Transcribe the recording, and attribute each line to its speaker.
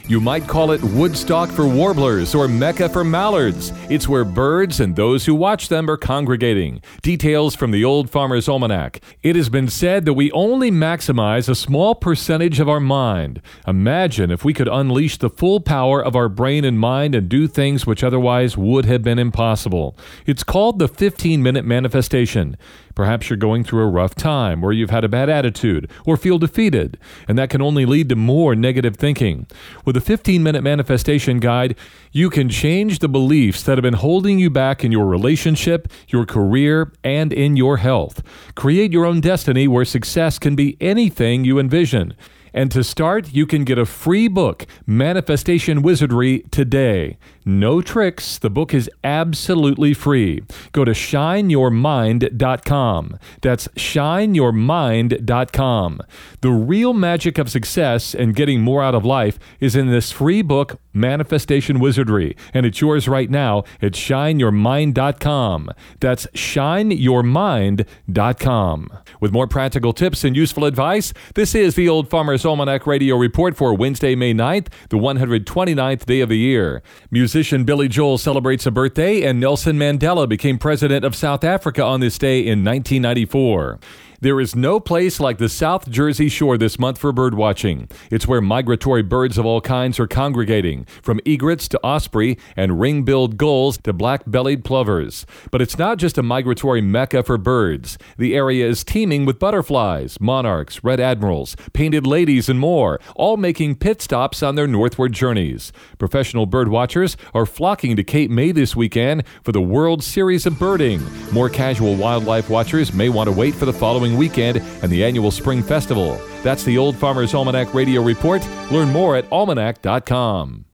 Speaker 1: You might call it Woodstock for warblers or Mecca for mallards. It's where birds and those who watch them are congregating. Details from the Old Farmer's Almanac. It has been said that we only maximize a small percentage of our mind. Imagine if we could unleash the full power of our brain and mind and do things which otherwise would have been impossible. It's called the 15-minute manifestation. Perhaps you're going through a rough time, or you've had a bad attitude, or feel defeated, and that can only lead to more negative thinking. With a 15-minute manifestation guide, you can change the beliefs that have been holding you back in your relationship, your career, and in your health. Create your own destiny where success can be anything you envision. And to start, you can get a free book, Manifestation Wizardry, today. No tricks. The book is absolutely free. Go to shineyourmind.com. That's shineyourmind.com. The real magic of success and getting more out of life is in this free book, Manifestation Wizardry, and it's yours right now at shineyourmind.com. That's shineyourmind.com. With more practical tips and useful advice, this is the Old Farmer's Almanac Radio Report for Wednesday, May 9th, the 129th day of the year. Musician Billy Joel celebrates a birthday, and Nelson Mandela became president of South Africa on this day in 1994. There is no place like the South Jersey Shore this month for bird watching. It's where migratory birds of all kinds are congregating, from egrets to osprey and ring-billed gulls to black-bellied plovers. But it's not just a migratory mecca for birds. The area is teeming with butterflies, monarchs, red admirals, painted ladies, and more, all making pit stops on their northward journeys. Professional bird watchers are flocking to Cape May this weekend for the World Series of Birding. More casual wildlife watchers may want to wait for the following weekend and the annual Spring Festival. That's the Old Farmer's Almanac Radio Report. Learn more at almanac.com.